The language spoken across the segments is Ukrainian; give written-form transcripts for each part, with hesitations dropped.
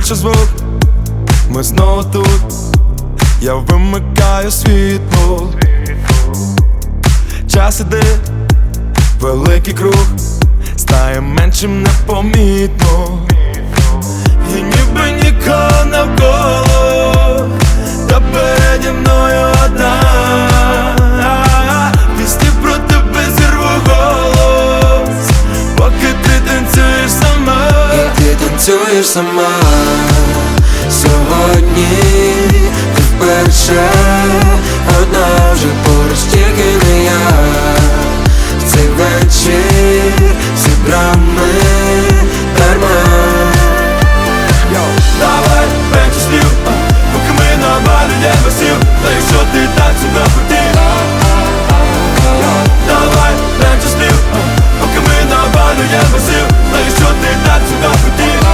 більше звук, ми знову тут. Я вимикаю світло. Час іде, великий круг стає меншим непомітно. І ніби нікого навколо, та переді мною одна. Пісні про тебе зірву голос, поки ти танцюєш сама. І ти танцюєш сама. Сьогодні ти вперше одна, вже поруч тільки не я. В цей вечір всі драми дарма. Давай менше слів, поки ми навалює басів. Та якщо ти так себе хотів, давай менше слів, поки ми навалює басів. Та якщо ти так себе хотів.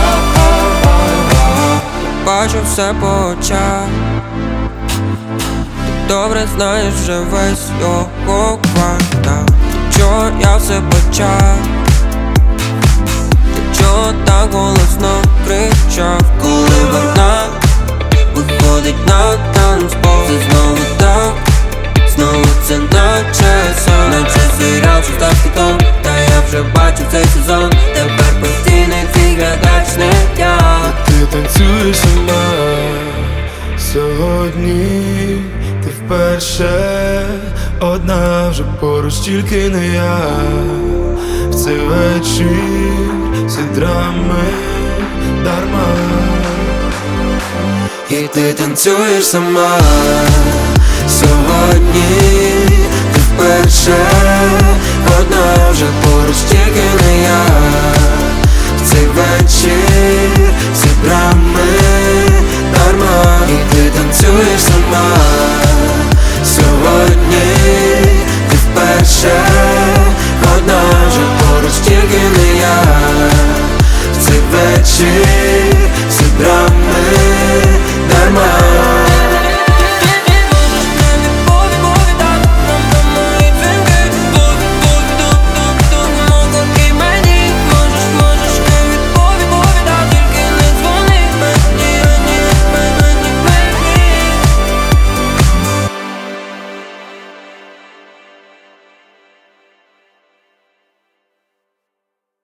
Бачу все по очах, ти добре знаєш вже весь його квартал. Чого я все почав? Ти чого так голосно кричав? Коли вона виходить на танцпол, це знову так, знову це наче сон. Наче серіал, що став хітом, та я вже бачу цей сезон. Тепер постійний твій глядач не я. Ти танцюєш сама. Сьогодні ти вперше одна, вже поруч тільки не я. В цей вечір всі драми дарма. І ти танцюєш сама. Сьогодні ти вперше одна, вже поруч тільки не я. В цей вечір всі драми дарма. І ти танцюєш сама. Сьогодні ти вперше одна, вже поруч тільки не я. В цей вечір всі драми дарма.